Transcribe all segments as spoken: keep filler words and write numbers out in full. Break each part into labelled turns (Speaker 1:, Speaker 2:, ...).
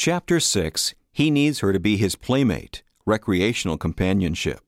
Speaker 1: Chapter six. He Needs Her to Be His Playmate, Recreational Companionship.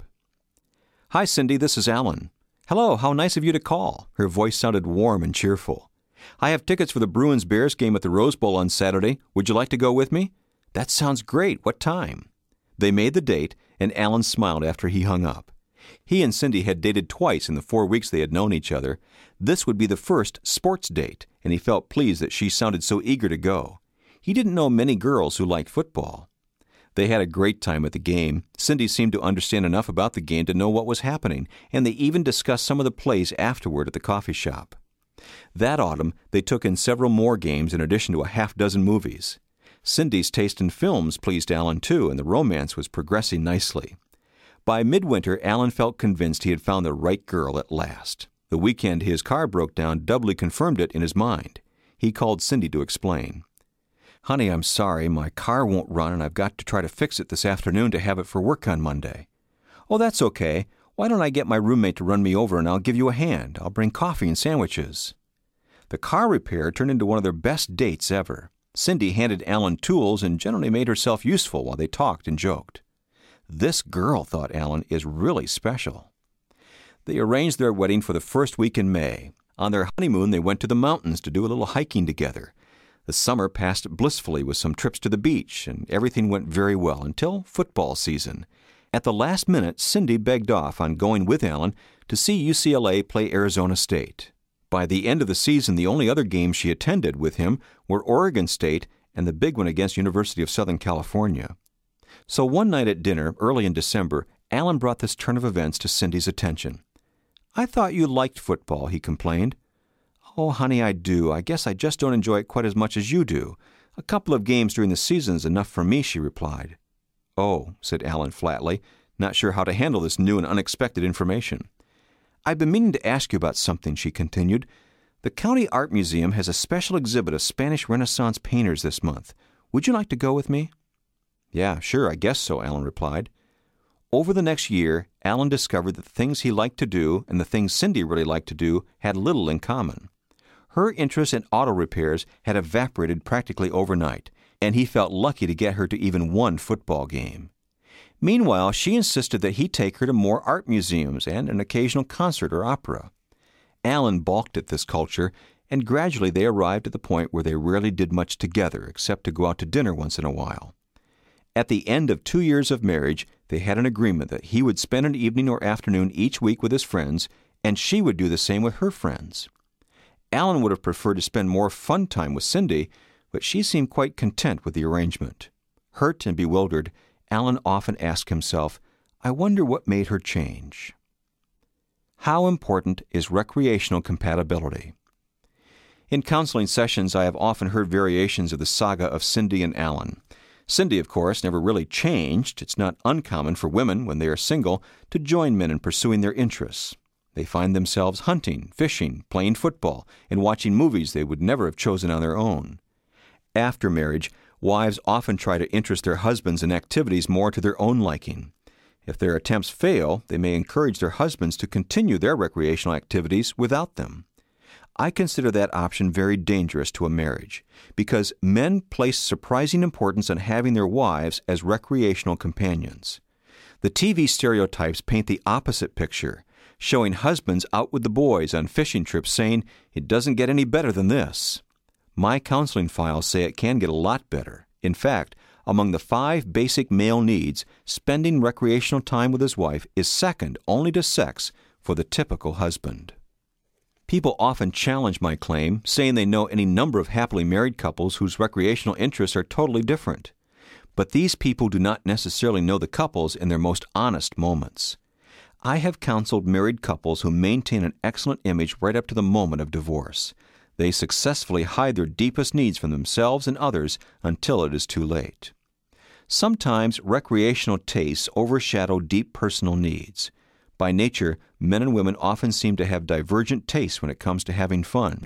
Speaker 1: Hi, Cindy, this is Alan. Hello, how nice of you to call. Her voice sounded warm and cheerful. I have tickets for the Bruins-Bears game at the Rose Bowl on Saturday. Would you like to go with me? That sounds great. What time? They made the date, and Alan smiled after he hung up. He and Cindy had dated twice in the four weeks they had known each other. This would be the first sports date, and he felt pleased that she sounded so eager to go. He didn't know many girls who liked football. They had a great time at the game. Cindy seemed to understand enough about the game to know what was happening, and they even discussed some of the plays afterward at the coffee shop. That autumn, they took in several more games in addition to a half dozen movies. Cindy's taste in films pleased Alan too, and the romance was progressing nicely. By midwinter, Alan felt convinced he had found the right girl at last. The weekend his car broke down doubly confirmed it in his mind. He called Cindy to explain. Honey, I'm sorry, my car won't run and I've got to try to fix it this afternoon to have it for work on Monday. Oh, that's okay. Why don't I get my roommate to run me over and I'll give you a hand. I'll bring coffee and sandwiches. The car repair turned into one of their best dates ever. Cindy handed Alan tools and generally made herself useful while they talked and joked. This girl, thought Alan, is really special. They arranged their wedding for the first week in May. On their honeymoon, they went to the mountains to do a little hiking together. The summer passed blissfully with some trips to the beach, and everything went very well until football season. At the last minute, Cindy begged off on going with Alan to see U C L A play Arizona State. By the end of the season, the only other games she attended with him were Oregon State and the big one against University of Southern California. So one night at dinner, early in December, Alan brought this turn of events to Cindy's attention. I thought you liked football, he complained. Oh, honey, I do. I guess I just don't enjoy it quite as much as you do. A couple of games during the season is enough for me, she replied. Oh, said Alan flatly, not sure how to handle this new and unexpected information. I've been meaning to ask you about something, she continued. The County Art Museum has a special exhibit of Spanish Renaissance painters this month. Would you like to go with me? Yeah, sure, I guess so, Alan replied. Over the next year, Alan discovered that the things he liked to do and the things Cindy really liked to do had little in common. Her interest in auto repairs had evaporated practically overnight, and he felt lucky to get her to even one football game. Meanwhile, she insisted that he take her to more art museums and an occasional concert or opera. Alan balked at this culture, and gradually they arrived at the point where they rarely did much together except to go out to dinner once in a while. At the end of two years of marriage, they had an agreement that he would spend an evening or afternoon each week with his friends, and she would do the same with her friends. Alan would have preferred to spend more fun time with Cindy, but she seemed quite content with the arrangement. Hurt and bewildered, Alan often asked himself, I wonder what made her change. How important is recreational compatibility? In counseling sessions, I have often heard variations of the saga of Cindy and Alan. Cindy, of course, never really changed. It's not uncommon for women, when they are single, to join men in pursuing their interests. They find themselves hunting, fishing, playing football, and watching movies they would never have chosen on their own. After marriage, wives often try to interest their husbands in activities more to their own liking. If their attempts fail, they may encourage their husbands to continue their recreational activities without them. I consider that option very dangerous to a marriage, because men place surprising importance on having their wives as recreational companions. The T V stereotypes paint the opposite picture, showing husbands out with the boys on fishing trips saying, it doesn't get any better than this. My counseling files say it can get a lot better. In fact, among the five basic male needs, spending recreational time with his wife is second only to sex for the typical husband. People often challenge my claim, saying they know any number of happily married couples whose recreational interests are totally different. But these people do not necessarily know the couples in their most honest moments. I have counseled married couples who maintain an excellent image right up to the moment of divorce. They successfully hide their deepest needs from themselves and others until it is too late. Sometimes recreational tastes overshadow deep personal needs. By nature, men and women often seem to have divergent tastes when it comes to having fun.